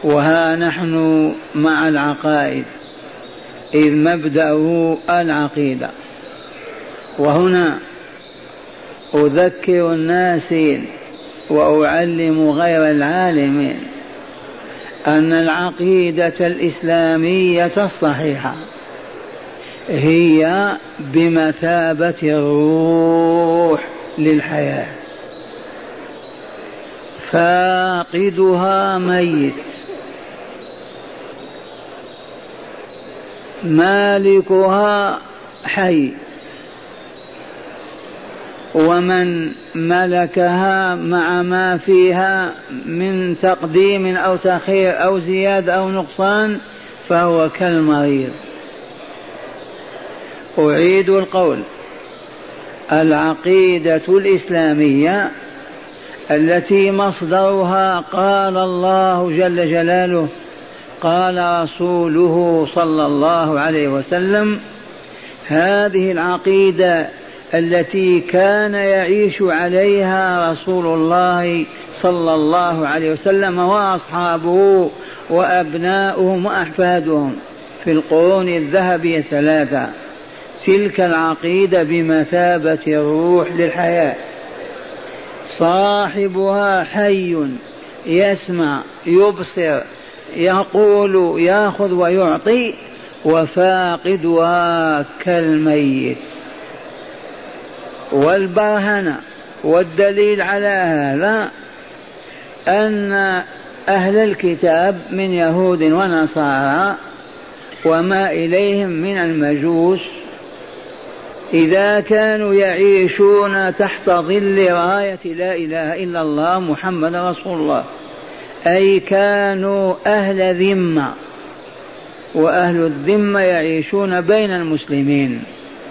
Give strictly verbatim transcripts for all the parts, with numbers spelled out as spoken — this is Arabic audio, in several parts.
وها نحن مع العقائد، إذ مبدأه العقيدة. وهنا أذكر الناس وأعلم غير العالمين أن العقيدة الإسلامية الصحيحة هي بمثابة الروح للحياة، فاقدها ميت، مالكها حي، ومن ملكها مع ما فيها من تقديم أو تأخير أو زيادة أو نقصان فهو كالمريض. أعيد القول: العقيدة الإسلامية التي مصدرها قال الله جل جلاله، قال رسوله صلى الله عليه وسلم، هذه العقيدة التي كان يعيش عليها رسول الله صلى الله عليه وسلم وأصحابه وأبناؤهم وأحفادهم في القرون الذهبية الثلاثة، تلك العقيدة بمثابة الروح للحياة، صاحبها حي يسمع يبصر يقول يأخذ ويعطي، وفاقدها كالميت. والبرهنة والدليل على هذا أن أهل الكتاب من يهود ونصارى وما إليهم من المجوس إذا كانوا يعيشون تحت ظل راية لا إله إلا الله محمد رسول الله، أي كانوا أهل ذمة، وأهل الذمة يعيشون بين المسلمين،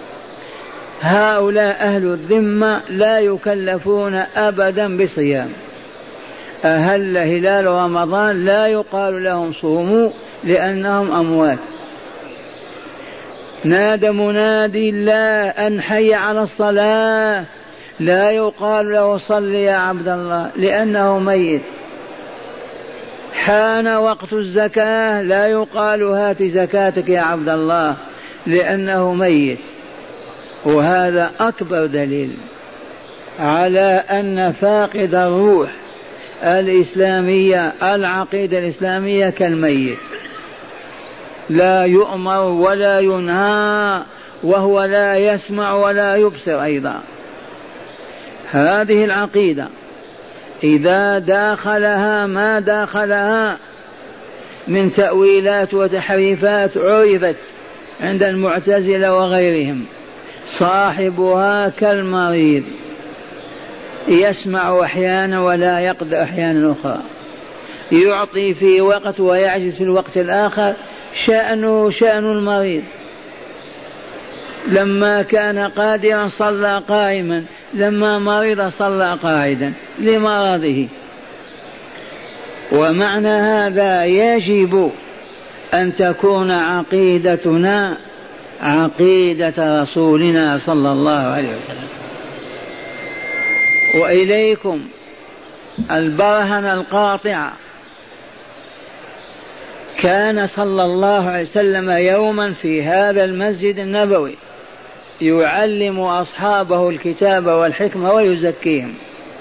هؤلاء أهل الذمة لا يكلفون أبدا بصيام، أهل هلال رمضان لا يقال لهم صوموا لأنهم أموات، نادى منادي لا أن حي على الصلاة لا يقال له صل يا عبد الله لأنه ميت، حان وقت الزكاة لا يقال هات زكاتك يا عبد الله لأنه ميت. وهذا أكبر دليل على أن فاقد الروح الإسلامية العقيدة الإسلامية كالميت، لا يؤمر ولا ينهى وهو لا يسمع ولا يبصر أيضا. هذه العقيدة إذا داخلها ما داخلها من تأويلات وتحريفات عرفت عند المعتزلة وغيرهم، صاحبها كالمريض يسمع أحيانا ولا يقدر أحيانا أخرى، يعطي في وقت ويعجز في الوقت الآخر، شأنه شأن المريض، لما كان قادرا صلى قائما، لما مرض صلى قاعدا لمرضه. ومعنى هذا يجب أن تكون عقيدتنا عقيدة رسولنا صلى الله عليه وسلم. وإليكم البرهنة القاطعة، كان صلى الله عليه وسلم يوما في هذا المسجد النبوي يعلم أصحابه الكتاب والحكمة ويزكيهم،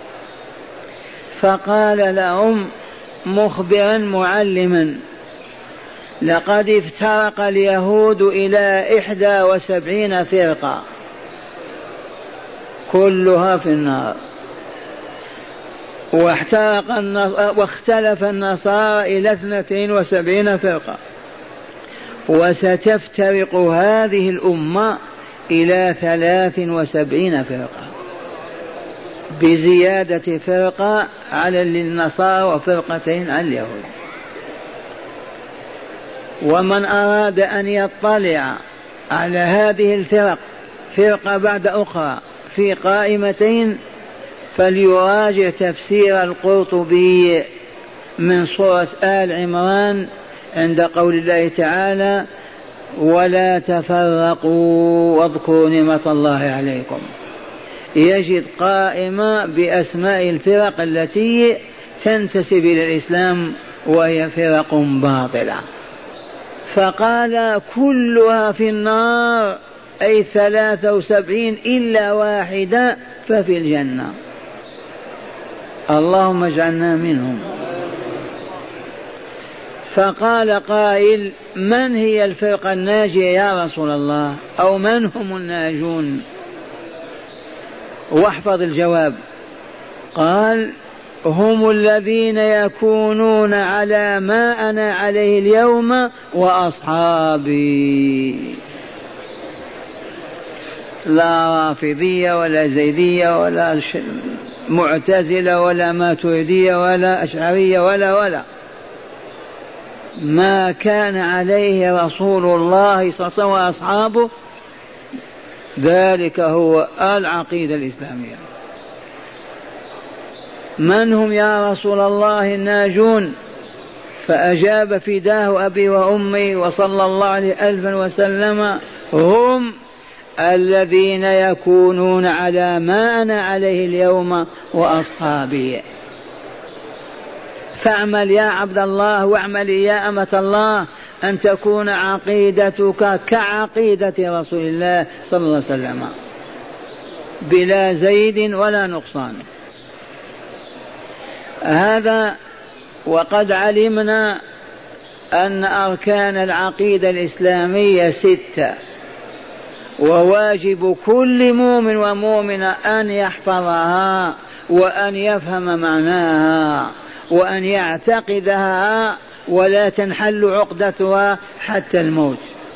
فقال لهم مخبرا معلما: لقد افترق اليهود إلى إحدى وسبعين فرقة كلها في النار، واحترق واختلف النصارى إلى اثنتين وسبعين فرقة، وستفترق هذه الأمة إلى ثلاث وسبعين فرقة، بزيادة فرقة على النصارى وفرقتين على اليهود. ومن أراد أن يطلع على هذه الفرق فرقة بعد أخرى في قائمتين فليراجع تفسير القرطبي من سورة آل عمران عند قول الله تعالى: ولا تفرقوا واذكروا نعمة الله عليكم، يجد قائمة بأسماء الفرق التي تنتسب إلى الإسلام وهي فرق باطلة. فقال كلها في النار، أي ثلاثة وسبعين إلا واحدة ففي الجنة. اللهم اجعلنا منهم. فقال قائل: من هي الفرقة الناجية يا رسول الله، أو من هم الناجون؟ واحفظ الجواب. قال: هم الذين يكونون على ما أنا عليه اليوم وأصحابي، لا رافضية ولا زيدية ولا معتزلة ولا ماتريدية ولا أشعرية ولا ولا ما كان عليه رسول الله صلى الله عليه وسلم وأصحابه، ذلك هو العقيدة الإسلامية. من هم يا رسول الله الناجون؟ فأجاب فداه أبي وأمي وصلى الله عليه ألفا وسلم: هم الذين يكونون على ما أنا عليه اليوم وأصحابي. فاعمل يا عبد الله واعملي يا أمة الله أن تكون عقيدتك كعقيدة رسول الله صلى الله عليه وسلم بلا زيد ولا نقصان. هذا وقد علمنا أن أركان العقيدة الإسلامية ستة، وواجب كل مؤمن ومؤمنة أن يحفظها وأن يفهم معناها وأن يعتقدها ولا تنحل عقدتها حتى الموت.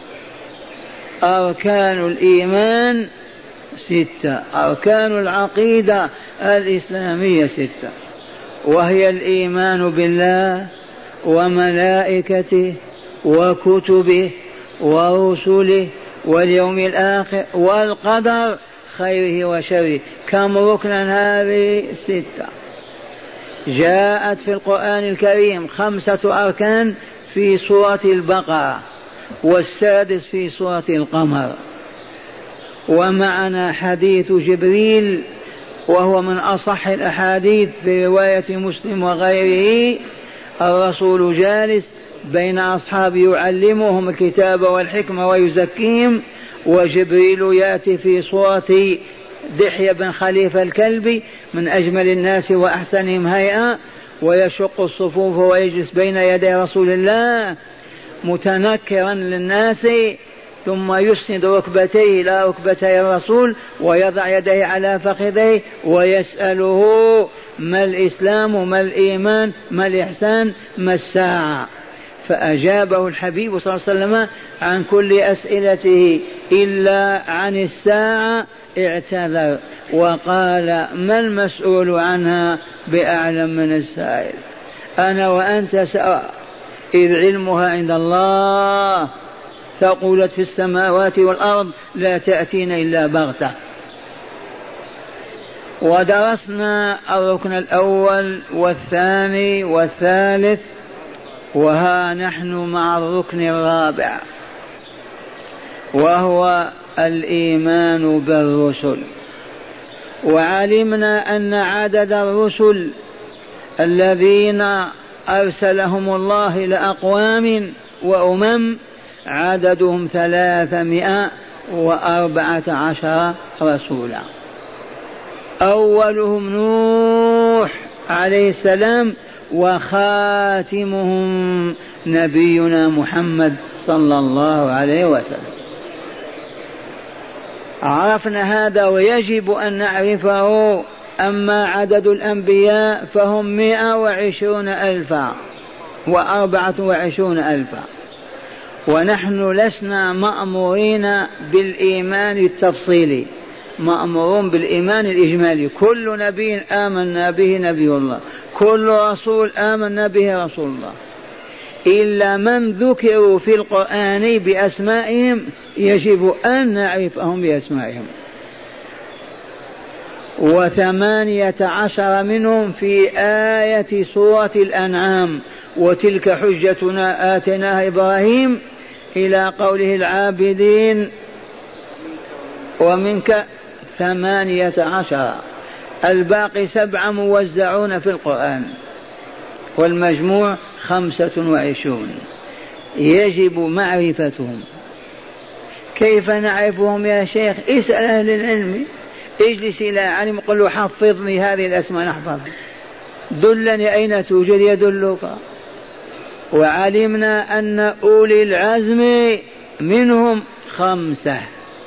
أركان الإيمان ستة، أركان العقيدة الإسلامية ستة، وهي الإيمان بالله وملائكته وكتبه ورسله واليوم الآخر والقدر خيره وشره. كم ركنا هذه؟ ستة. جاءت في القرآن الكريم خمسة أركان في سورة البقرة، والسادس في سورة القمر. ومعنا حديث جبريل وهو من أصح الأحاديث في رواية مسلم وغيره. الرسول جالس بين أصحابه يعلمهم الكتاب والحكمة ويزكيهم، وجبريل يأتي في صورة دحية بن خليفة الكلبي من أجمل الناس وأحسنهم هيئة، ويشق الصفوف ويجلس بين يدي رسول الله متنكرا للناس، ثم يسند ركبتيه إلى ركبتي الرسول ويضع يديه على فخذيه ويسأله: ما الإسلام، ما الإيمان، ما الإحسان، ما الساعة؟ فأجابه الحبيب صلى الله عليه وسلم عن كل أسئلته إلا عن الساعة اعتذر وقال: ما المسؤول عنها بأعلم من السائل؟ أنا وأنت سواء، إذ علمها عند الله، ثقلت في السماوات والأرض، لا تأتينا إلا بغتة. ودرسنا الركن الأول والثاني والثالث، وها نحن مع الركن الرابع، وهو الإيمان بالرسل. وعلمنا أن عدد الرسل الذين أرسلهم الله لأقوام وأمم عددهم ثلاثمائة وأربعة عشر رسولا. أولهم نوح عليه السلام، وخاتمهم نبينا محمد صلى الله عليه وسلم. عرفنا هذا ويجب أن نعرفه. أما عدد الأنبياء فهم مئة وعشرون ألفا وأربعة وعشرون ألفا، ونحن لسنا مأمورين بالإيمان التفصيلي، مأمورون بالإيمان الإجمالي. كل نبي آمنا به نبي الله، كل رسول آمنا به رسول الله، إلا من ذكروا في القرآن بأسمائهم يجب أن نعرفهم بأسمائهم. وثمانية عشر منهم في آية سورة الأنعام: وتلك حجتنا آتيناها إبراهيم، إلى قوله العابدين ومنك ثمانية عشر. الباقي سبعة موزعون في القرآن، والمجموع خمسة وعشرون يجب معرفتهم. كيف نعرفهم يا شيخ؟ اسأل أهل العلم، اجلس إلى علم قل له حفظني هذه الأسماء نحفظها، دلني أين توجد يدلك. وعلمنا أن أولي العزم منهم خمسة،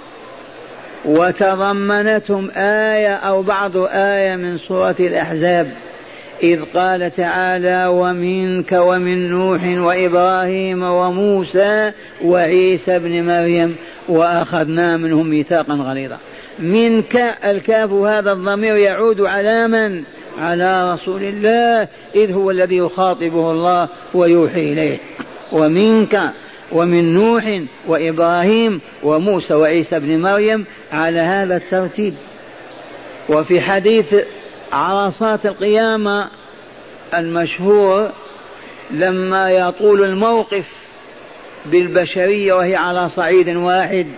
وتضمنتهم آية أو بعض آية من سورة الأحزاب إذ قال تعالى ومنك ومن نوح وإبراهيم وموسى وعيسى بن مريم وأخذنا منهم ميثاقا غليظا. منك الكاف هذا الضمير يعود على من؟ على رسول الله، إذ هو الذي يخاطبه الله ويوحي إليه. ومنك ومن نوح وإبراهيم وموسى وعيسى بن مريم على هذا الترتيب. وفي حديث عرصات القيامة المشهور لما يطول الموقف بالبشرية وهي على صعيد واحد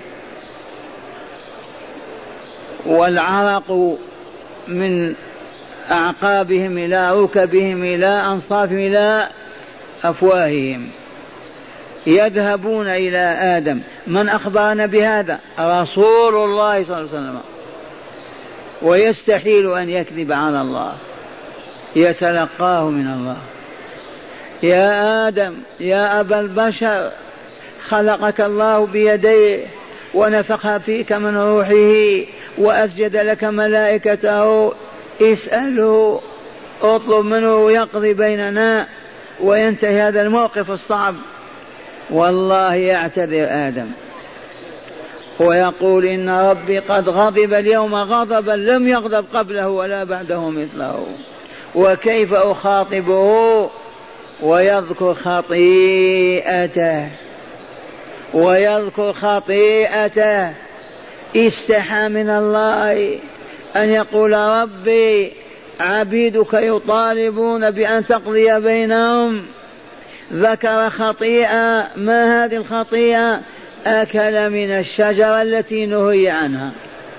والعرق من أعقابهم إلى ركبهم إلى أنصافهم إلى أفواههم، يذهبون إلى آدم. من أخبرنا بهذا؟ رسول الله صلى الله عليه وسلم، ويستحيل أن يكذب على الله، يتلقاه من الله. يا آدم يا أبا البشر، خلقك الله بيديه ونفخ فيك من روحه وأسجد لك ملائكته، اسأله اطلب منه يقضي بيننا وينتهي هذا الموقف الصعب. والله يعتذر آدم ويقول إن ربي قد غضب اليوم غضبا لم يغضب قبله ولا بعده مثله، وكيف أخاطبه؟ ويذكر خطيئته ويذكر خطيئته استحى من الله أن يقول ربي عبيدك يطالبون بأن تقضي بينهم. ذكر خطيئة. ما هذه الخطيئة؟ أكل من الشجرة التي نهي عنها.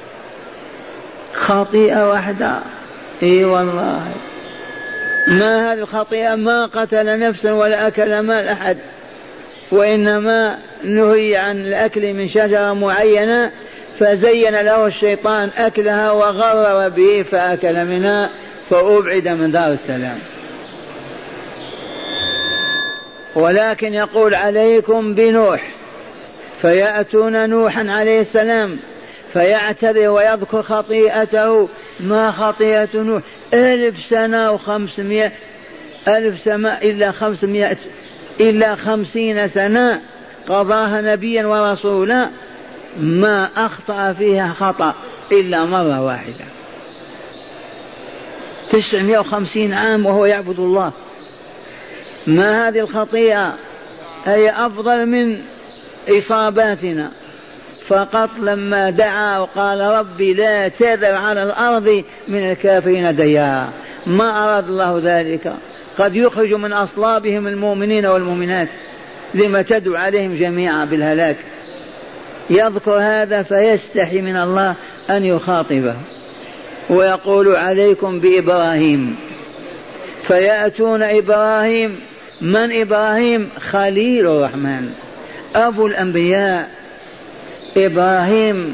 خطيئة واحدة، اي والله. ما هذه الخطيئة؟ ما قتل نفسا ولا أكل مال أحد، وإنما نهي عن الأكل من شجرة معينة فزين له الشيطان أكلها وغرر به فأكل منها فأبعد من دار السلام. ولكن يقول عليكم بنوح، فيأتون نوحا عليه السلام فيعتذر ويذكر خطيئته. ما خطيئة نوح؟ ألف سنة وخمسمائة ألف سنة إلا خمسمائة إلا خمسين سنة قضاها نبيا ورسولا، ما أخطأ فيها خطأ إلا مرة واحدة. تسعمائة وخمسين عام وهو يعبد الله. ما هذه الخطيئة؟ هي أفضل من إصاباتنا. فقط لما دعا وقال ربي لا تذر على الأرض من الكافرين ديارا، ما أراد الله ذلك. قد يخرج من أصلابهم المؤمنين والمؤمنات، لما تدعو عليهم جميعا بالهلاك. يذكر هذا فيستحي من الله أن يخاطبه ويقول عليكم بإبراهيم. فيأتون إبراهيم. من إبراهيم؟ خليل الرحمن أبو الأنبياء إبراهيم.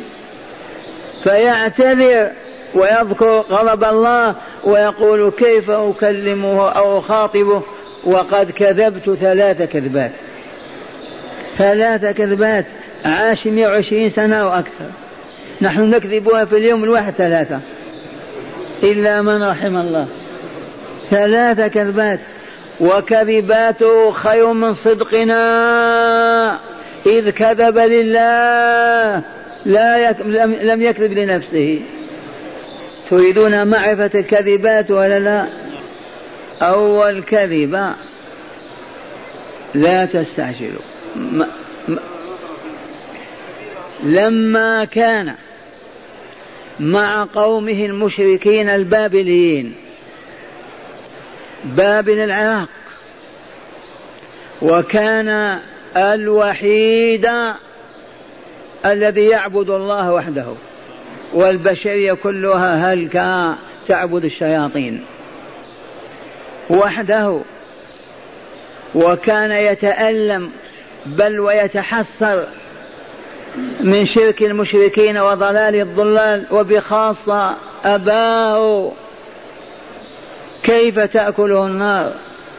فيعتذر ويذكر غضب الله ويقول كيف أكلمه أو أخاطبه وقد كذبت ثلاث كذبات. ثلاث كذبات عاش مئة وعشرين سنة وأكثر، نحن نكذبها في اليوم الواحد ثلاثة إلا من رحم الله. ثلاث كذبات، وكذباته خير من صدقنا إذ كذب لله لا يك... لم يكذب لنفسه. تريدون معرفة الكذبات ولا لا؟ أول كذبة لا تستعجلوا. م... م... لما كان مع قومه المشركين البابليين، بابل العراق، وكان الوحيد الذي يعبد الله وحده، والبشرية كلها هلكا تعبد الشياطين وحده. وكان يتألم بل ويتحسر من شرك المشركين وضلال الضلال، وبخاصة أباه كيف تأكله النار.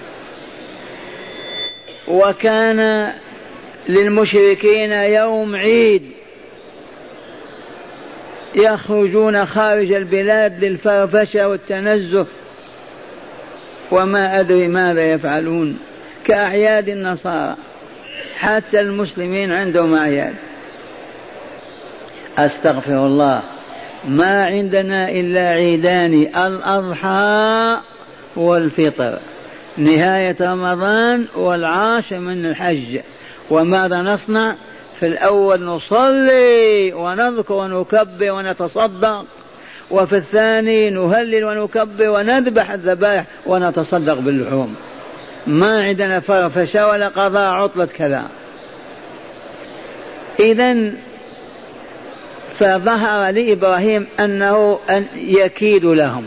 وكان للمشركين يوم عيد يخرجون خارج البلاد للفرفشة والتنزه، وما أدري ماذا يفعلون كأعياد النصارى. حتى المسلمين عندهم أعياد. أستغفر الله، ما عندنا إلا عيدان، الأضحى والفطر، نهاية رمضان والعاشر من الحج. وماذا نصنع؟ في الأول نصلي ونذكر ونكبر ونتصدق، وفي الثاني نهلل ونكبر ونذبح الذبائح ونتصدق باللحوم. ما عندنا فرفشة ولا قضاء عطلة كذا. إذن فظهر لإبراهيم أنه أن يكيد لهم.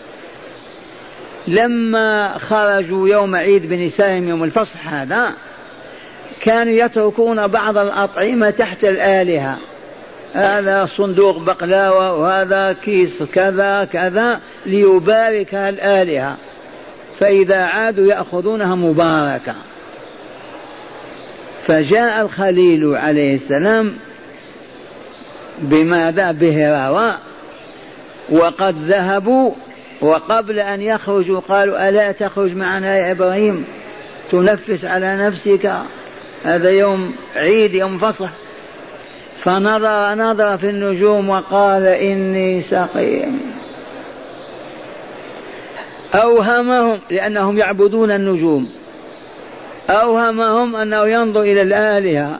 لما خرجوا يوم عيد بنسائهم يوم الفصح هذا، كانوا يتركون بعض الأطعمة تحت الآلهة، هذا صندوق بقلاوة وهذا كيس كذا كذا ليباركها الآلهة، فإذا عادوا يأخذونها مباركة. فجاء الخليل عليه السلام بماذا؟ بهراوة، وقد ذهبوا، وقبل أن يخرجوا قالوا ألا تخرج معنا يا إبراهيم تنفس على نفسك، هذا يوم عيد يوم فصح. فنظر نظر في النجوم وقال إني سقيم. أوهمهم، لأنهم يعبدون النجوم، أوهمهم أنه ينظر إلى الآلهة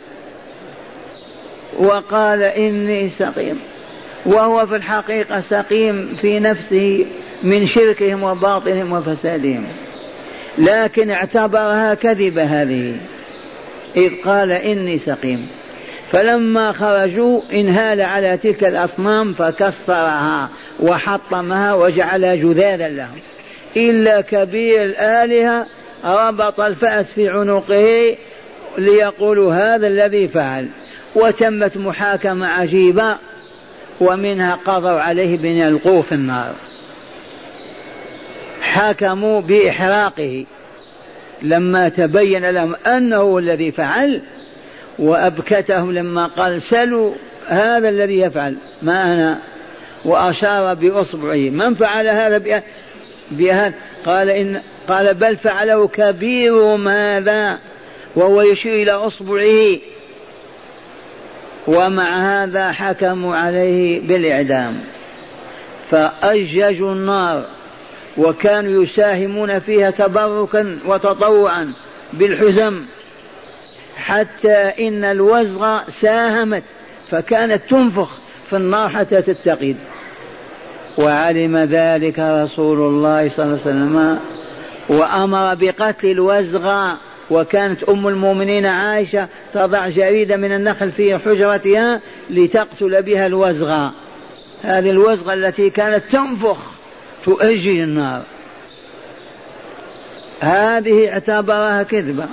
وقال إني سقيم، وهو في الحقيقة سقيم في نفسه من شركهم وباطلهم وفسادهم، لكن اعتبرها كذبة هذه إذ قال إني سقيم. فلما خرجوا انهال على تلك الأصنام فكسرها وحطمها وجعلها جذاذا لهم، إلا كبير الآلهة ربط الفأس في عنقه ليقولوا هذا الذي فعل. وتمت محاكمة عجيبة، ومنها قضوا عليه بأن يلقوه في النار. حكموا بإحراقه لما تبين لهم أنه الذي فعل، وأبكتهم لما قال سلوا هذا الذي يفعل ما أنا، وأشار بأصبعه من فعل هذا بهذا؟ قال إن قال بل فعله كبير ماذا، وهو يشير إلى أصبعه. ومع هذا حكموا عليه بالإعدام، فأججوا النار، وكانوا يساهمون فيها تبركا وتطوعا بالحزم، حتى إن الوزغ ساهمت فكانت تنفخ في النار حتى تتقد. وعلم ذلك رسول الله صلى الله عليه وسلم وأمر بقتل الوزغ. وكانت أم المؤمنين عائشة تضع جريدة من النخل في حجرتها لتقتل بها الوزغ، هذه الوزغة التي كانت تنفخ تؤجج النار، هذه اعتبرها كذبة.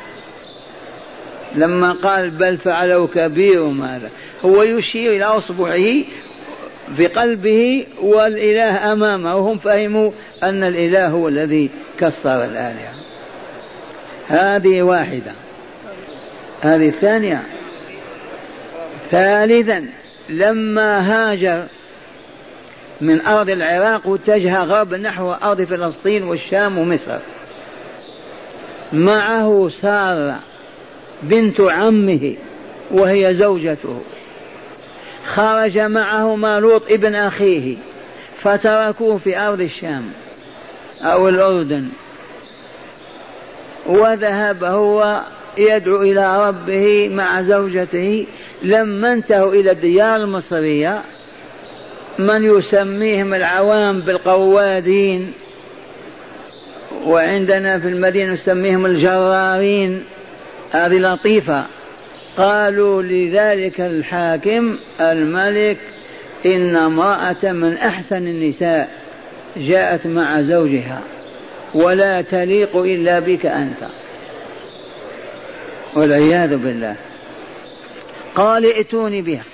لما قال بل فعلوا كبير ماذا، هو يشير إلى أصبعه بقلبه والإله أمامه، وهم فهموا أن الإله هو الذي كسر الآلهة. هذه واحدة. هذه الثانية. ثالثا، لما هاجر من أرض العراق واتجه غرب نحو أرض فلسطين والشام ومصر، معه سارة بنت عمه وهي زوجته، خرج معهما لوط ابن أخيه، فتركوه في أرض الشام أو الأردن، وذهب هو يدعو إلى ربه مع زوجته. لما انتهوا إلى الديار المصرية، من يسميهم العوام بالقوادين، وعندنا في المدينة نسميهم الجرارين، هذه لطيفة. قالوا لذلك الحاكم الملك إن امرأة من أحسن النساء جاءت مع زوجها ولا تليق إلا بك أنت. والعياذ بالله. قال ائتوني بها.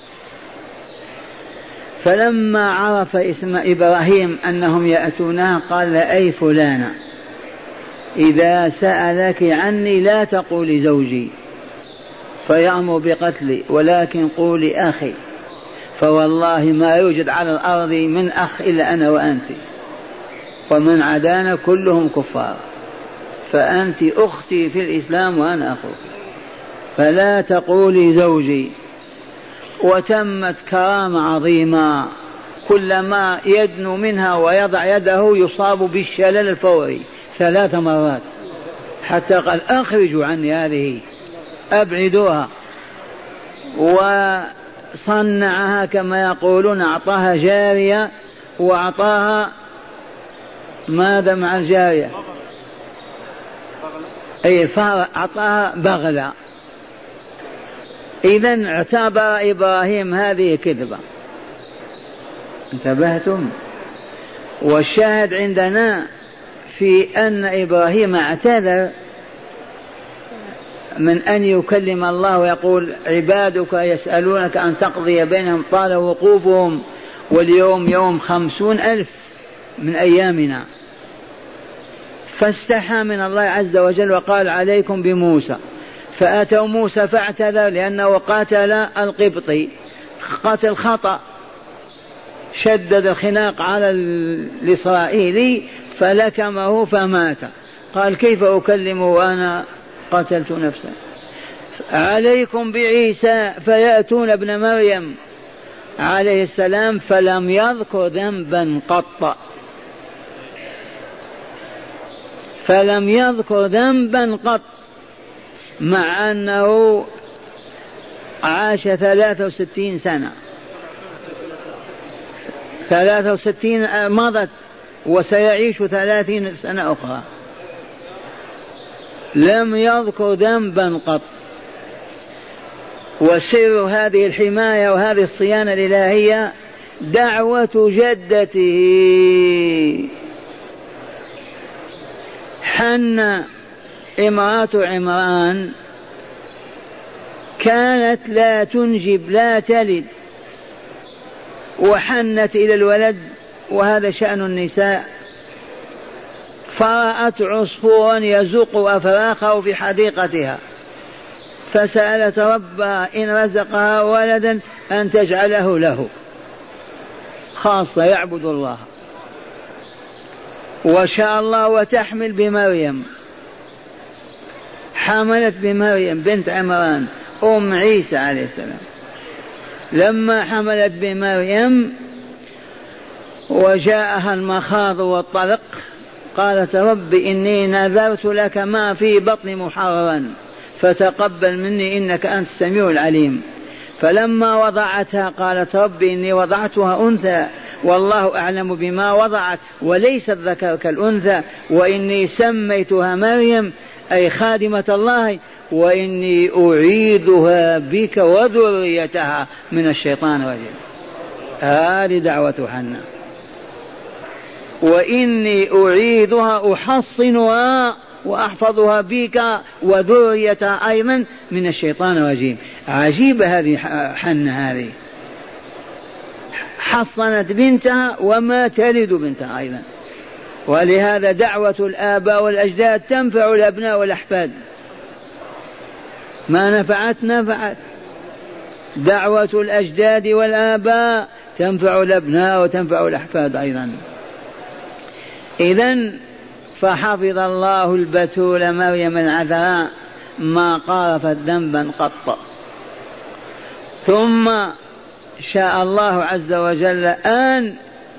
فلما عرف اسم إبراهيم أنهم يأتونها قال أي فلانة إذا سألك عني لا تقولي زوجي فيأمر بقتلي ولكن قولي أخي، فوالله ما يوجد على الأرض من أخ إلا أنا وأنت، ومن عدانا كلهم كفار، فأنت أختي في الإسلام وأنا أخوك، فلا تقولي زوجي. وتمت كرامة عظيمة، كلما يدنو منها ويضع يده يصاب بالشلل الفوري ثلاث مرات حتى قال أخرجوا عني هذه، أبعدوها. وصنعها كما يقولون، أعطاها جارية وأعطاها ماذا مع الجارية؟ أي أعطاها بغلة. إذن اعتبر إبراهيم هذه كذبة. انتبهتم؟ والشاهد عندنا في أن إبراهيم اعتذر من أن يكلم الله ويقول عبادك يسألونك أن تقضي بينهم طال وقوفهم واليوم يوم خمسون ألف من أيامنا، فاستحى من الله عز وجل وقال عليكم بموسى. فأتوا موسى فاعتذر لأنه قاتل القبطي قتل خطأ، شدد الخناق على الإسرائيلي فلكمه فمات. قال كيف أكلمه وأنا قتلت نفسا؟ عليكم بعيسى فيأتون ابن مريم عليه السلام فلم يذكر ذنبا قط، فلم يذكر ذنبا قط، مع أنه عاش ثلاثة وستين سنة، ثلاثة وستين مضت وسيعيش ثلاثين سنة أخرى، لم يذكر ذنبا قط. وسر هذه الحماية وهذه الصيانة الإلهية دعوة جدته حنة امرأة عمران، كانت لا تنجب لا تلد وحنت إلى الولد، وهذا شأن النساء، فرأت عصفورا يزق أفراخه في حديقتها فسألت ربها إن رزقها ولدا أن تجعله له خاصة يعبد الله، وشاء الله وتحمل بمريم. حملت بمريم بنت عمران أم عيسى عليه السلام. لما حملت بمريم وجاءها المخاض والطلق قالت رب إني نذرت لك ما في بطني محررا فتقبل مني إنك أنت السميع العليم. فلما وضعتها قالت رب إني وضعتها أنثى والله أعلم بما وضعت وليس الذكر كالأنثى وإني سميتها مريم أي خادمة الله وإني أعيذها بك وذريتها من الشيطان الرجيم. هذه دعوة حنة. وإني أعيذها أحصنها وأحفظها بك وذريتها أيضا من الشيطان الرجيم. عجيبة هذه حنة، هذه حصنت بنتها وما تلد بنتها أيضا. ولهذا دعوة الآباء والأجداد تنفع الأبناء والأحفاد، ما نفعت نفعت. دعوة الأجداد والآباء تنفع الأبناء وتنفع الأحفاد أيضا. إذن فحفظ الله البتول مريم العذراء ما قارفت ذنبا قط. ثم شاء الله عز وجل أن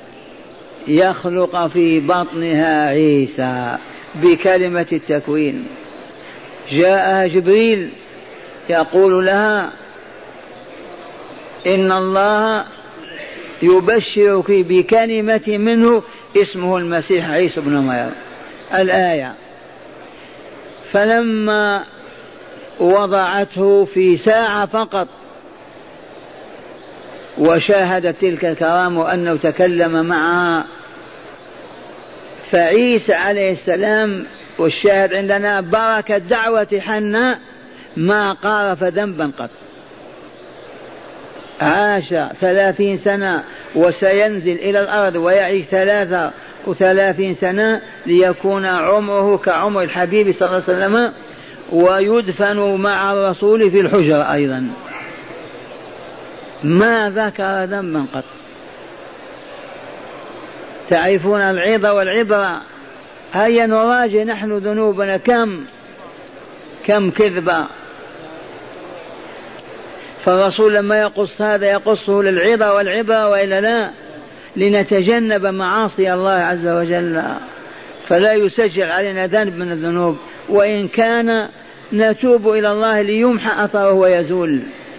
يخلق في بطنها عيسى بكلمة التكوين. جاءها جبريل يقول لها إن الله يبشرك بكلمة منه اسمه المسيح عيسى بن مريم الآية. فلما وضعته في ساعة فقط وشاهدت تلك الكرامة وأنه تكلم معها، فعيسى عليه السلام والشاهد عندنا بركة دعوة حنة ما قارف ذنبا قط. عاش ثلاثين سنة وسينزل إلى الأرض ويعيش ثلاثة وثلاثين سنة ليكون عمره كعمر الحبيب صلى الله عليه وسلم، ويدفن مع الرسول في الحجرة أيضا. ما ذكر ذنبا قط. تعرفون العظة والعبرة. هيا نراجع نحن ذنوبنا، كم كم كذبة. فالرسول لما يقص هذا يقصه للعظة والعبرة وإلا لا، لنتجنب معاصي الله عز وجل، فلا يسجل علينا ذنب من الذنوب، وإن كان نتوب إلى الله ليمحى أثره ويزول.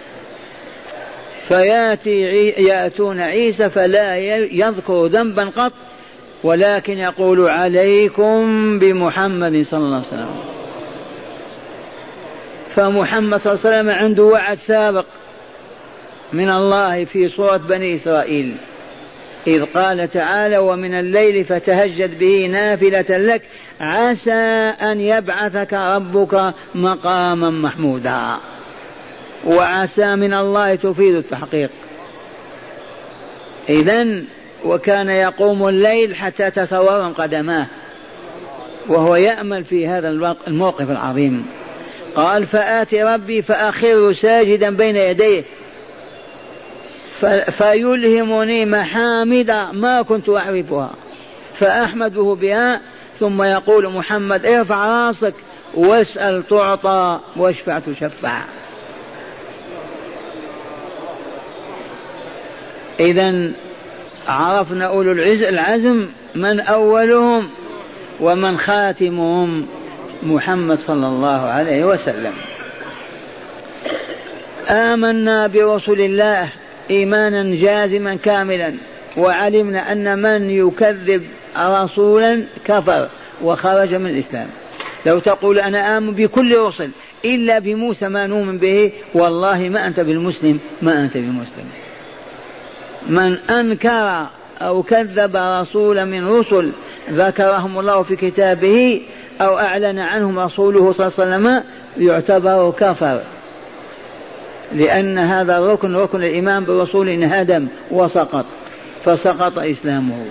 فياتي يأتون عيسى فلا يذكر ذنبا قط، ولكن يقول عليكم بمحمد صلى الله عليه وسلم. فمحمد صلى الله عليه وسلم عنده وعد سابق من الله في سورة بني إسرائيل، إذ قال تعالى ومن الليل فتهجد به نافلة لك عسى أن يبعثك ربك مقاما محمودا. وعسى من الله تفيد التحقيق. إذن وكان يقوم الليل حتى تتورم قدماه وهو يأمل في هذا الموقف العظيم. قال فآتي ربي فأخر ساجدا بين يديه فيلهمني محامد ما كنت أعرفها فأحمده بها، ثم يقول محمد ارفع راسك واسأل تعطى واشفع تشفع. إذن عرفنا أولو العزم من أولهم ومن خاتمهم محمد صلى الله عليه وسلم. آمنا برسول الله إيمانا جازما كاملا، وعلمنا أن من يكذب رسولا كفر وخرج من الإسلام. لو تقول أنا آمن بكل رسل إلا بموسى ما نؤمن به، والله ما أنت بالمسلم، ما أنت بالمسلم. من أنكر أو كذب رسولا من رسل ذكرهم الله في كتابه أو أعلن عنهم رسوله صلى الله عليه وسلم يعتبر كفر، لأن هذا الركن ركن الإيمان بالرسول انهدم وسقط، فسقط إسلامه.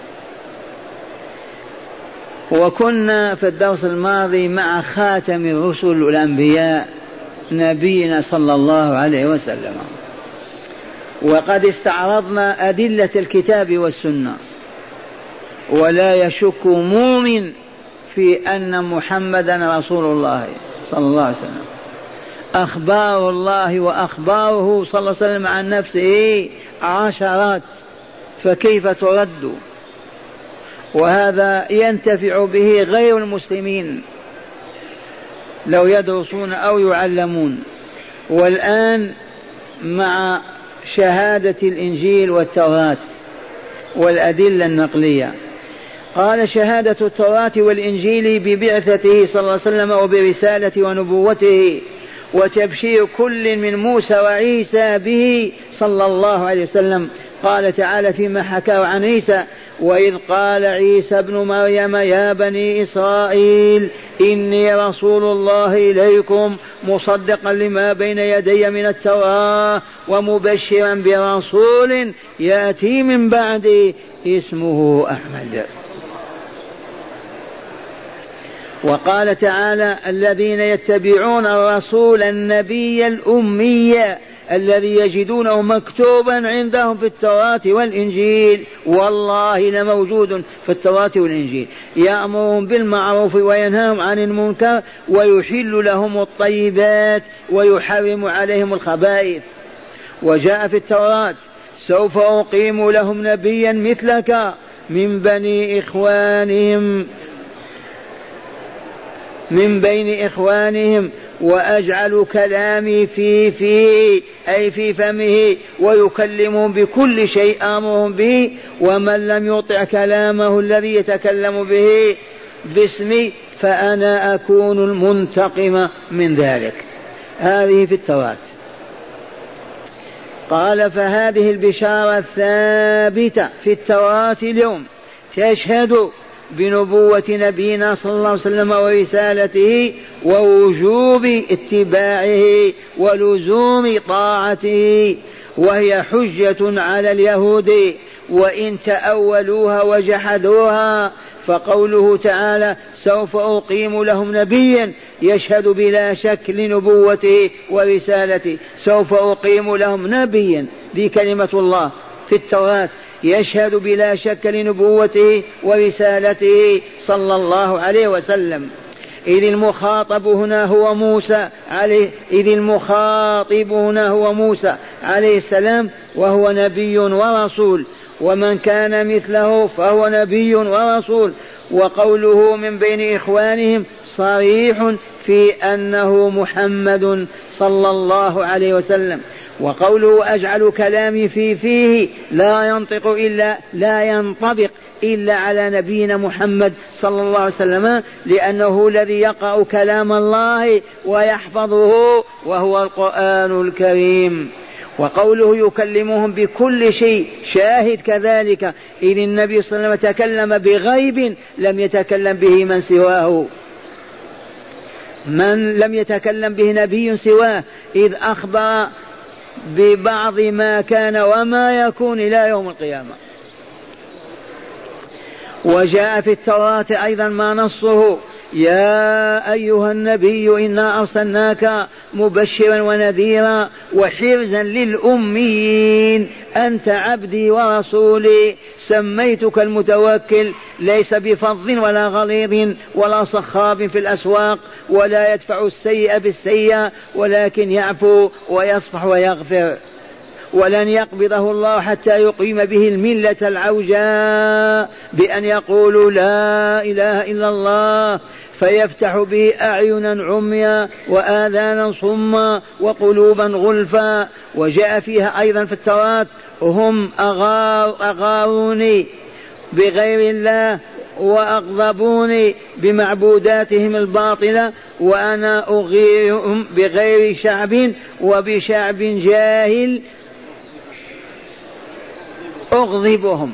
وكنا في الدرس الماضي مع خاتم الرسل الأنبياء نبينا صلى الله عليه وسلم، وقد استعرضنا أدلة الكتاب والسنة، ولا يشك مؤمن في أن محمدا رسول الله صلى الله عليه وسلم. أخبار الله وأخباره صلى الله عليه وسلم عن نفسه عشرات، فكيف ترد؟ وهذا ينتفع به غير المسلمين لو يدرسون أو يعلمون. والآن مع شهادة الإنجيل والتوراة والأدلة النقلية، قال شهادة التوراة والإنجيل ببعثته صلى الله عليه وسلم وبرسالة ونبوته وتبشير كل من موسى وعيسى به صلى الله عليه وسلم. قال تعالى فيما حكاه عن عيسى وإذ قال عيسى ابن مريم يا بني إسرائيل إني رسول الله إليكم مصدقا لما بين يدي من التوراة ومبشرا برسول يأتي من بعدي اسمه أحمد. وقال تعالى الذين يتبعون الرسول النبي الأمي الذي يجدونه مكتوبا عندهم في التوراة والإنجيل، والله لموجود في التوراة والإنجيل، يأمرهم بالمعروف وينهاهم عن المنكر ويحل لهم الطيبات ويحرم عليهم الخبائث. وجاء في التوراة سوف أقيم لهم نبيا مثلك من بني إخوانهم من بين إخوانهم وأجعل كلامي في فيه أي في فمه ويكلمهم بكل شيء آمرهم به، ومن لم يطع كلامه الذي يتكلم به باسمي فأنا أكون المنتقم من ذلك. هذه في التوراة. قال فهذه البشارة الثابتة في التوراة اليوم تشهد بنبوة نبينا صلى الله عليه وسلم ورسالته ووجوب اتباعه ولزوم طاعته، وهي حجة على اليهود وإن تأولوها وجحدوها. فقوله تعالى سوف أقيم لهم نبيا يشهد بلا شك لنبوته ورسالته، سوف أقيم لهم نبيا، دي كلمة الله في التوراة، يشهد بلا شك لنبوته ورسالته صلى الله عليه وسلم. إذ المخاطب هنا هو موسى عليه إذ المخاطب هنا هو موسى عليه السلام، وهو نبي ورسول، ومن كان مثله فهو نبي ورسول. وقوله من بين إخوانهم صريح في أنه محمد صلى الله عليه وسلم. وقوله أجعل كلامي في فيه لا ينطق إلا لا ينطبق إلا على نبينا محمد صلى الله عليه وسلم، لأنه الذي يقرأ كلام الله ويحفظه وهو القرآن الكريم. وقوله يكلمهم بكل شيء شاهد كذلك، إذ النبي صلى الله عليه وسلم تكلم بغيب لم يتكلم به من سواه، من لم يتكلم به نبي سواه، إذ أخبر ببعض ما كان وما يكون إلى يوم القيامة. وجاء في التوراة أيضا ما نصه يا أيها النبي إنا أرسلناك مبشرا ونذيرا وحرزا للأميين أنت عبدي ورسولي سميتك المتوكل ليس بفظ ولا غليظ ولا صخاب في الأسواق ولا يدفع السيء بالسيء ولكن يعفو ويصفح ويغفر، ولن يقبضه الله حتى يقيم به الملة العوجاء بأن يقولوا لا إله إلا الله فيفتح به أعينا عميا وآذانا صما وقلوبا غلفا. وجاء فيها أيضا في التوراة هم أغار أغاروني بغير الله وأغضبوني بمعبوداتهم الباطلة وأنا أغيرهم بغير شعب وبشعب جاهل أغضبهم،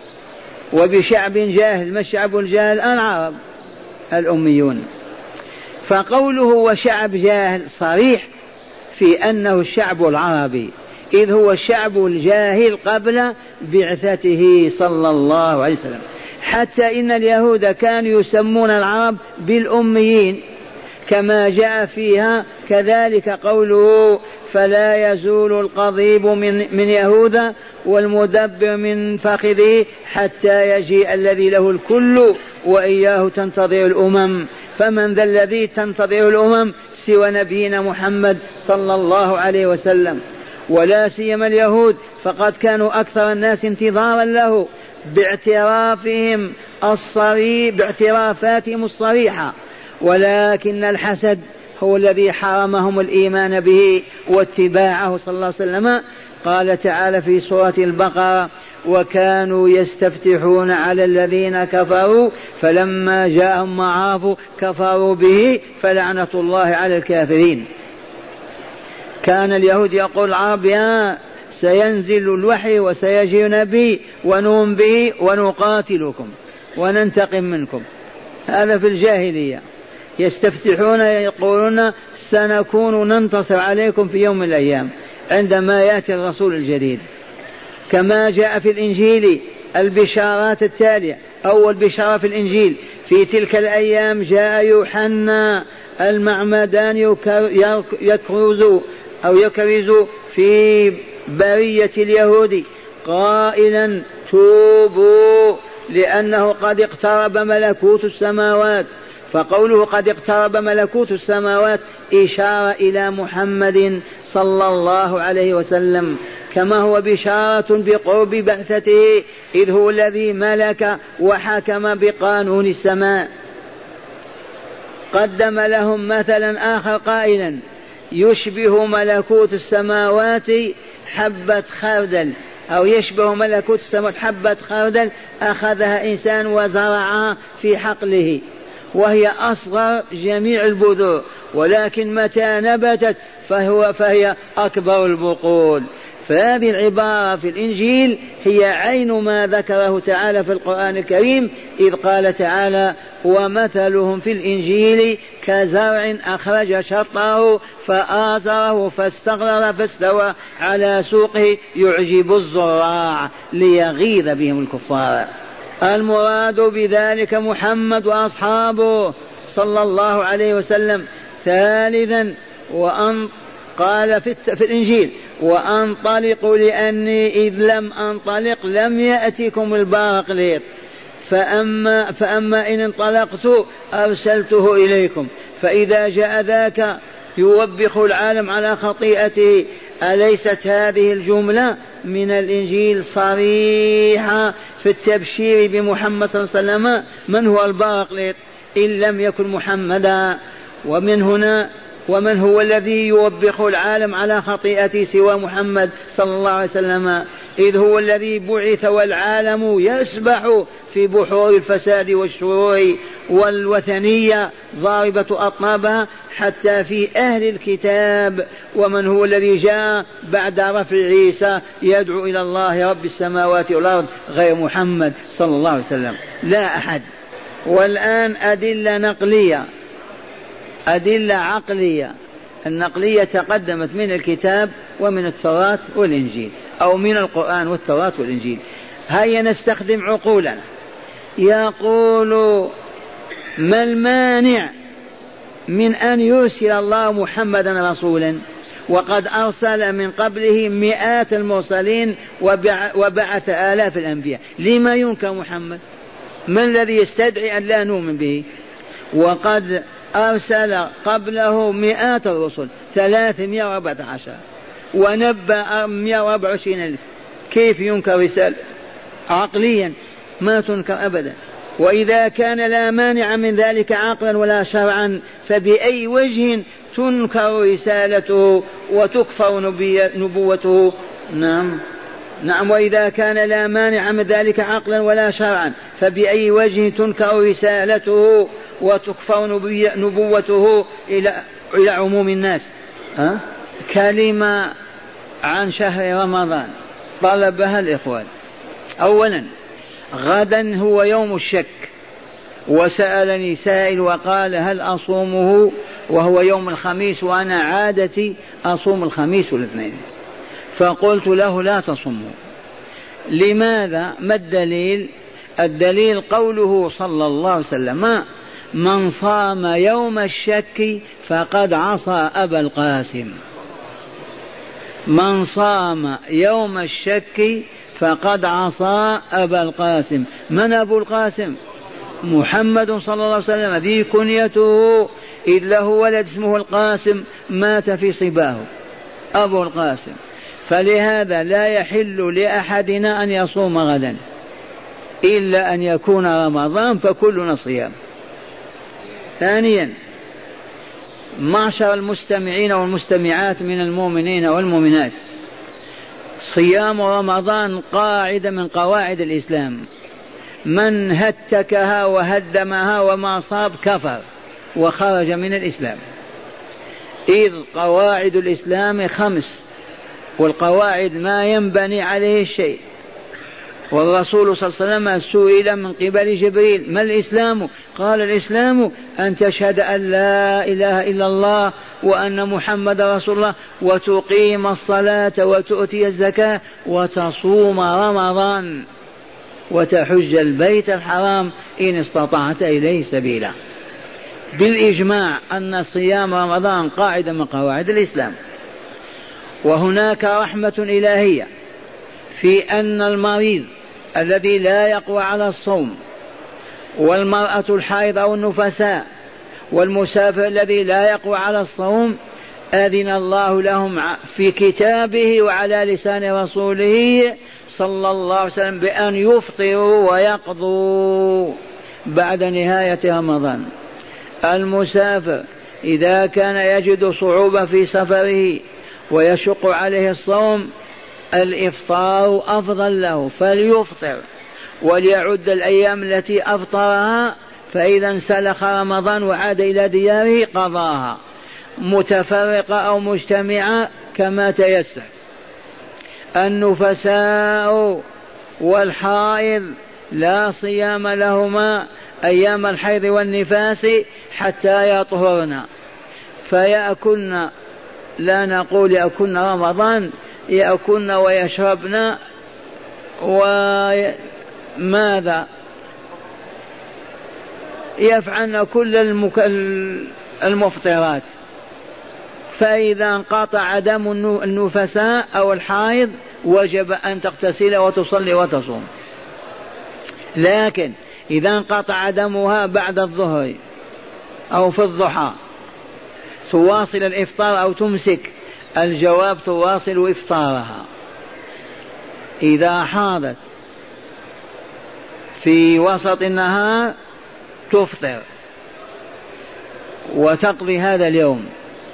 وبشعب جاهل. ما الشعب الجاهل؟ العرب الأميون. فقوله وشعب جاهل صريح في أنه الشعب العربي، إذ هو الشعب الجاهل قبل بعثته صلى الله عليه وسلم. حتى إن اليهود كانوا يسمون العرب بالأميين كما جاء فيها كذلك قوله فلا يزول القضيب من, من يهوذا والمدبر من فخذه حتى يجيء الذي له الكل وإياه تنتظر الأمم. فمن ذا الذي تنتظر الأمم سوى نبينا محمد صلى الله عليه وسلم، ولا سيما اليهود فقد كانوا أكثر الناس انتظارا له باعترافهم الصريح باعترافاتهم الصريحة، ولكن الحسد هو الذي حرمهم الإيمان به واتباعه صلى الله عليه وسلم. قال تعالى في سورة البقرة وكانوا يستفتحون على الذين كفروا فلما جاءهم ما عرفوا كفروا به فلعنة الله على الكافرين. كان اليهود يقول العرب يا سينزل الوحي وسيجي نبي ونؤمن به ونقاتلكم وننتقم منكم. هذا في الجاهلية يستفتحون يقولون سنكون ننتصر عليكم في يوم من الأيام عندما يأتي الرسول الجديد. كما جاء في الإنجيل البشارات التالية. أول بشارة في الإنجيل في تلك الأيام جاء يوحنا المعمدان يكرز أو يكرز في برية اليهود قائلا توبوا لأنه قد اقترب ملكوت السماوات. فقوله قد اقترب ملكوت السماوات إشارة إلى محمد صلى الله عليه وسلم، كما هو بشارة بقرب بعثته إذ هو الذي ملك وحكم بقانون السماء. قدم لهم مثلا آخر قائلا يشبه ملكوت السماوات حبة خردل أو يشبه ملكوت السماوات حبة خردل أخذها إنسان وزرعها في حقله وهي أصغر جميع البذور، ولكن متى نبتت فهو فهي أكبر البقول. فهذه العبارة في الإنجيل هي عين ما ذكره تعالى في القرآن الكريم إذ قال تعالى ومثلهم في الإنجيل كزرع أخرج شطه فآزره فاستغلظ فاستوى على سوقه يعجب الزراع ليغيظ بهم الكفار. المراد بذلك محمد وأصحابه صلى الله عليه وسلم. ثالثا وأن قال في, في الإنجيل وأنطلقوا لأني إذ لم أنطلق لم يأتكم الباقليط فأما, فأما إن انطلقت أرسلته إليكم. فإذا جاء ذاك يوبخ العالم على خطيئته. أليست هذه الجملة من الإنجيل صريحة في التبشير بمحمد صلى الله عليه وسلم؟ من هو الباقليط إن لم يكن محمدا؟ ومن هنا ومن هو الذي يوبخ العالم على خطيئته سوى محمد صلى الله عليه وسلم؟ إذ هو الذي بعث والعالم يسبح في بحور الفساد والشرور والوثنية ضاربة أطنابها حتى في أهل الكتاب. ومن هو الذي جاء بعد رفع عيسى يدعو إلى الله رب السماوات والأرض غير محمد صلى الله عليه وسلم؟ لا أحد. والآن أدلة نقلية أدلة عقلية. النقلية تقدمت من الكتاب ومن التوراة والإنجيل أو من القرآن والتوراة والإنجيل. هيا نستخدم عقولنا. يقول ما المانع من أن يرسل الله محمدا رسولا وقد أرسل من قبله مئات المرسلين وبعث آلاف الأنبياء؟ لما ينكر محمد؟ ما الذي يستدعي أن لا نؤمن به وقد أرسل قبله مئات الرسل ثلاثمائة وأربعة عشر ونبأ مئة وأربعة وعشرين ألف؟ كيف ينكر رسالة؟ عقليا ما تنكر أبدا. وإذا كان لا مانع من ذلك عقلا ولا شرعا فبأي وجه تنكر رسالته وتكفر نبوته؟ نعم نعم وإذا كان لا مانع من ذلك عقلا ولا شرعا فبأي وجه تنكر رسالته وتكفر نبوته إلى إلى عموم الناس؟ أه؟ كلمة عن شهر رمضان طلبها الإخوان. أولا غدا هو يوم الشك، وسألني سائل وقال هل أصومه وهو يوم الخميس وأنا عادتي أصوم الخميس والاثنين، فقلت له لا تصومه. لماذا؟ ما الدليل؟ الدليل قوله صلى الله عليه وسلم من صام يوم الشك فقد عصى أبا القاسم. من صام يوم الشك فقد عصى أبا القاسم. من أبو القاسم؟ محمد صلى الله عليه وسلم ذي كنيته إذ له ولد اسمه القاسم مات في صباه أبو القاسم. فلهذا لا يحل لأحدنا أن يصوم غدا إلا أن يكون رمضان فكلنا صيام. ثانيا معشر المستمعين والمستمعات من المؤمنين والمؤمنات، صيام رمضان قاعدة من قواعد الإسلام، من هتكها وهدمها وما صاب كفر وخرج من الإسلام، إذ قواعد الإسلام خمس، والقواعد ما ينبني عليه الشيء. والرسول صلى الله عليه وسلم سئل من قبل جبريل ما الإسلام؟ قال الإسلام أن تشهد أن لا إله إلا الله وأن محمد رسول الله وتقيم الصلاة وتؤتي الزكاة وتصوم رمضان وتحج البيت الحرام إن استطعت إليه سبيلا. بالإجماع أن صيام رمضان قاعدة من قواعد الإسلام. وهناك رحمة إلهية في أن المريض الذي لا يقوى على الصوم والمرأة الحائض أو النفساء والمسافر الذي لا يقوى على الصوم أذن الله لهم في كتابه وعلى لسان رسوله صلى الله عليه وسلم بأن يفطروا ويقضوا بعد نهاية رمضان. المسافر إذا كان يجد صعوبة في سفره ويشق عليه الصوم الإفطار أفضل له فليفطر وليعد الأيام التي أفطرها، فإذا انسلخ رمضان وعاد إلى دياره قضاها متفرقة أو مجتمعة كما تيسر. النفساء والحائض لا صيام لهما أيام الحيض والنفاس حتى يطهرن، فيأكلن، لا نقول يأكلن رمضان، يأكلن ويشربن وماذا يفعلن كل المفطرات. فإذا انقطع دم النفساء أو الحائض وجب أن تغتسل وتصلي وتصوم. لكن إذا انقطع دمها بعد الظهر أو في الضحى تواصل الإفطار أو تمسك؟ الجواب تواصل إفطارها. إذا حاضت في وسط النهار تفطر وتقضي هذا اليوم.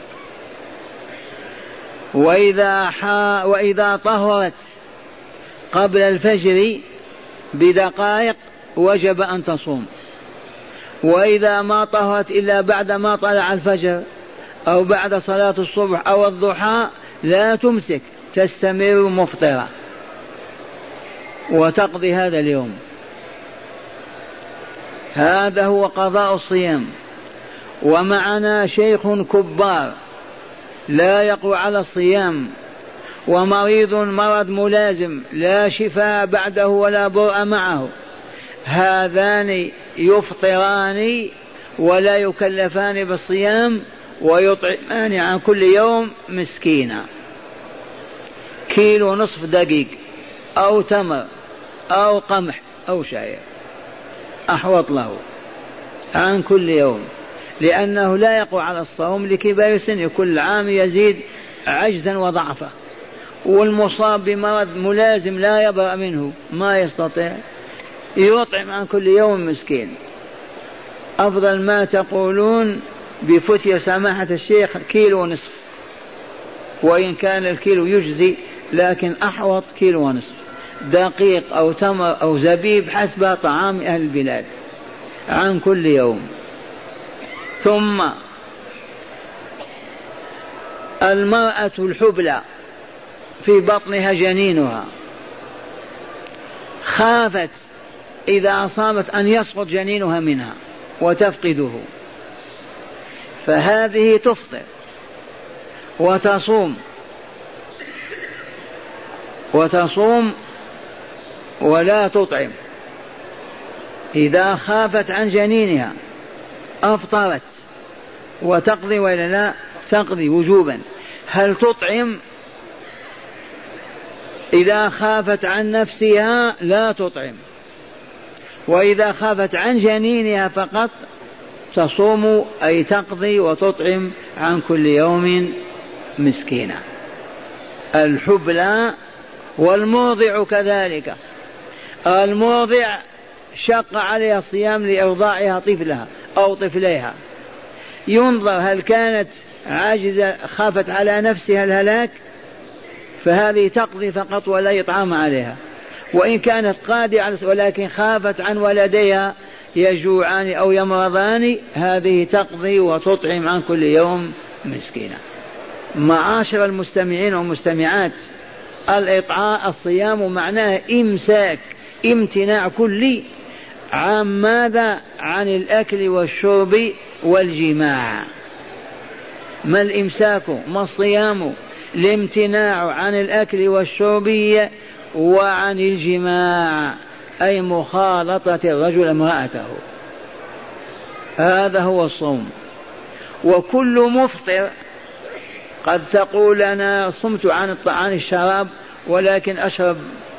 وإذا, حا وإذا طهرت قبل الفجر بدقائق وجب أن تصوم. وإذا ما طهرت إلا بعد ما طلع الفجر أو بعد صلاة الصبح أو الضحى لا تمسك، تستمر مفطرة وتقضي هذا اليوم. هذا هو قضاء الصيام. ومعنا شيخ كبار لا يقوى على الصيام، ومريض مرض ملازم لا شفاء بعده ولا برء معه، هذان يفطران ولا يكلفان بالصيام ويطعمان عن كل يوم مسكينا، كيلو نصف دقيق أو تمر أو قمح أو شعير أحوط له عن كل يوم، لأنه لا يقوى على الصوم لكبار السن، كل عام يزيد عجزا وضعفا، والمصاب بمرض ملازم لا يبرأ منه ما يستطيع، يطعم عن كل يوم مسكين. أفضل ما تقولون بفتية سماحة الشيخ كيلو ونصف، وإن كان الكيلو يجزي لكن أحوط كيلو ونصف دقيق أو تمر أو زبيب حسب طعام أهل البلاد عن كل يوم. ثم المرأة الحبلى في بطنها جنينها خافت إذا أصابت أن يسقط جنينها منها وتفقده، فهذه تفطر وتصوم وتصوم ولا تطعم. إذا خافت عن جنينها أفطرت وتقضي ولا لا؟ تقضي وجوبا. هل تطعم؟ إذا خافت عن نفسها لا تطعم، وإذا خافت عن جنينها فقط تصوم، أي تقضي وتطعم عن كل يوم مسكينة. الحبلى والمرضع كذلك. المرضع شق عليها الصيام لإرضاعها طفلها أو طفليها، ينظر هل كانت عاجزة خافت على نفسها الهلاك فهذه تقضي فقط ولا يطعم عليها، وإن كانت قادرة ولكن خافت عن ولديها يجوعان أو يمرضان هذه تقضي وتطعم عن كل يوم مسكينة. معاشر المستمعين والمستمعات، الإطعاء الصيام معناه إمساك، امتناع كلي عن ماذا؟ عن الأكل والشرب والجماع. ما الإمساك؟ ما الصيام؟ الامتناع عن الأكل والشرب وعن الجماع، أي مخالطة الرجل امرأته، هذا هو الصوم. وكل مفطر قد تقول أنا صمت عن عن الشراب ولكن أشرب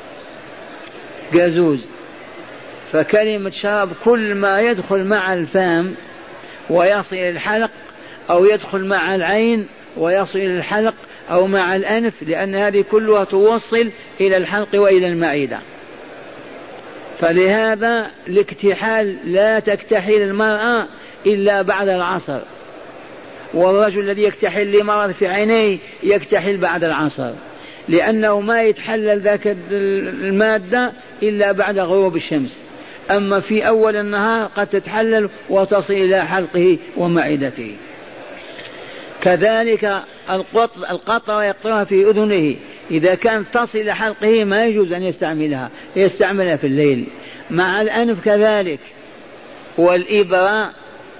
جازوز، فكلمة شراب كل ما يدخل مع الفم ويصل إلى الحلق، أو يدخل مع العين ويصل إلى الحلق، أو مع الأنف، لأن هذه كلها توصل إلى الحلق وإلى المعدة. فلهذا الاكتحال لا تكتحل المرأة إلا بعد العصر، والرجل الذي يكتحل لمرض في عينيه يكتحل بعد العصر، لأنه ما يتحلل ذاك المادة إلا بعد غروب الشمس، أما في أول النهار قد تتحلل وتصل إلى حلقه ومعدته. كذلك القطرة يقطرها في أذنه إذا كانت تصل حلقه ما يجوز أن يستعملها، يستعملها في الليل. مع الأنف كذلك. والإبرة،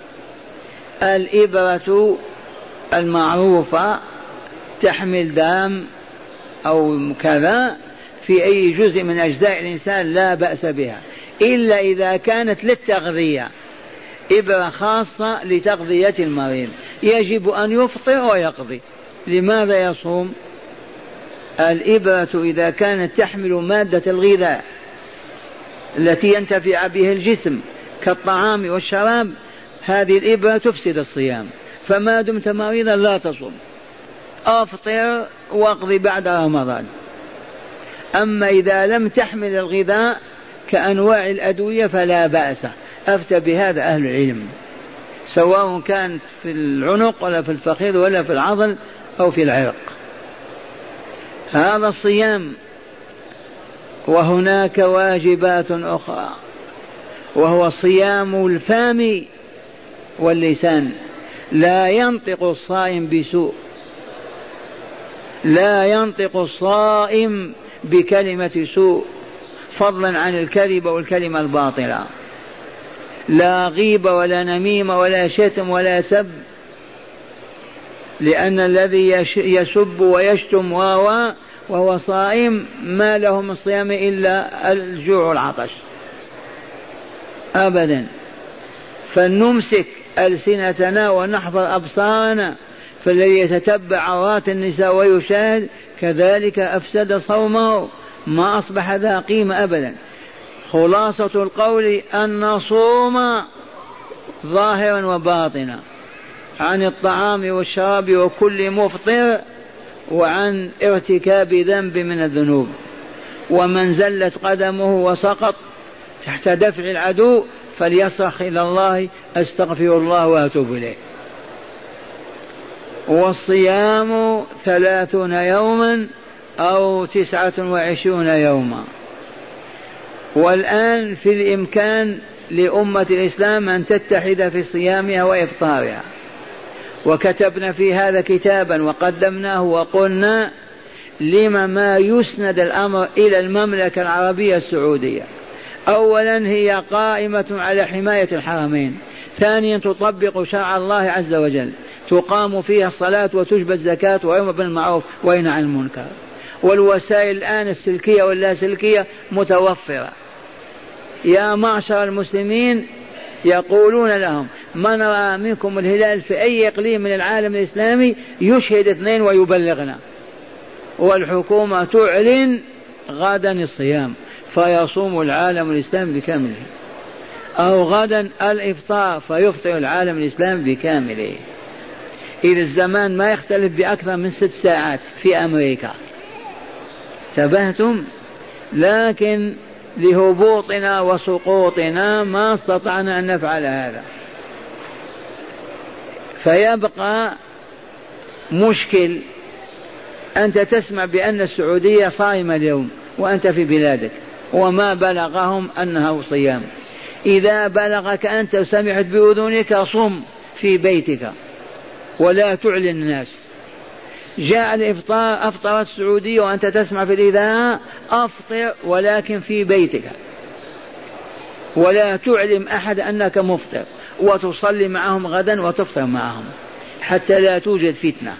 الإبرة المعروفة تحمل دم أو كذا في أي جزء من أجزاء الإنسان لا بأس بها، إلا إذا كانت للتغذية، إبرة خاصة لتغذية المريض يجب أن يفطر ويقضي. لماذا يصوم؟ الإبرة إذا كانت تحمل مادة الغذاء التي ينتفع بها الجسم كالطعام والشراب، هذه الإبرة تفسد الصيام، فما دمت مريضا لا تصوم، أفطر واقضي بعد رمضان. أما إذا لم تحمل الغذاء كأنواع الأدوية فلا بأس، أفتى بهذا أهل العلم، سواء كانت في العنق ولا في الفخذ ولا في العضل أو في العرق. هذا الصيام. وهناك واجبات أخرى، وهو صيام الفم واللسان. لا ينطق الصائم بسوء، لا ينطق الصائم بكلمة سوء، فضلا عن الكذب والكلمة الباطلة. لا غيبة ولا نميمة ولا شتم ولا سب، لأن الذي يسب ويشتم وهو وهو صائم ما له من الصيام إلا الجوع والعطش أبدا. فلنمسك ألسنتنا ونحفظ أبصارنا، فالذي يتتبع عورات النساء ويشاهد كذلك أفسد صومه، ما أصبح ذا قيمة أبدا. خلاصة القول أن نصوم ظاهرا وباطنا عن الطعام والشراب وكل مفطر، وعن ارتكاب ذنب من الذنوب. ومن زلت قدمه وسقط تحت دفع العدو فليصرخ إلى الله أستغفر الله وأتوب إليه. والصيام ثلاثون يوما أو تسعة وعشرون يوما. والآن في الإمكان لأمة الإسلام أن تتحد في صيامها وإفطارها، وكتبنا في هذا كتابا وقدمناه وقلنا لما ما يسند الأمر إلى المملكة العربية السعودية. أولا هي قائمة على حماية الحرمين، ثانيا تطبق شرع الله عز وجل، تقام فيها الصلاة وتجبى الزكاة ويؤمر بالمعروف وينهى عن المنكر. والوسائل الآن السلكية واللا سلكية متوفرة. يا معشر المسلمين يقولون لهم من رأى منكم الهلال في أي إقليم من العالم الإسلامي يشهد اثنين ويبلغنا، والحكومة تعلن غدا الصيام فيصوم العالم الإسلامي بكامله، أو غدا الإفطار فيفطر العالم الإسلامي بكامله. إذا الزمان ما يختلف بأكثر من ست ساعات في أمريكا، تبهتم. لكن لهبوطنا وسقوطنا ما استطعنا أن نفعل هذا. فيبقى مشكل، أنت تسمع بأن السعودية صائمة اليوم وأنت في بلادك وما بلغهم أنه صيام. إذا بلغك أنت وسمعت بأذنك صم في بيتك ولا تعلن الناس. جاء الإفطار، أفطرت السعودية وأنت تسمع في الإذاعة، أفطر ولكن في بيتك، ولا تعلم أحد أنك مفطر، وتصلي معهم غدا وتفطر معهم حتى لا توجد فتنة.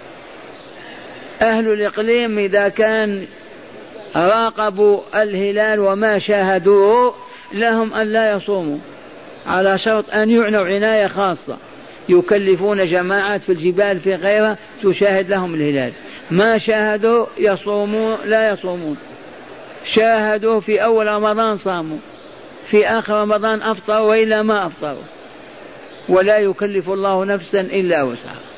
أهل الإقليم إذا كان راقبوا الهلال وما شاهدوه لهم أن لا يصوموا، على شرط أن يعنوا عناية خاصة، يكلفون جماعات في الجبال في غيرها تشاهد لهم الهلال. ما شاهدوا يصوموا لا يصومون، شاهدوا في أول رمضان صاموا، في آخر رمضان أفطروا وإلا ما أفطروا، ولا يكلف الله نفسا إلا وسعها.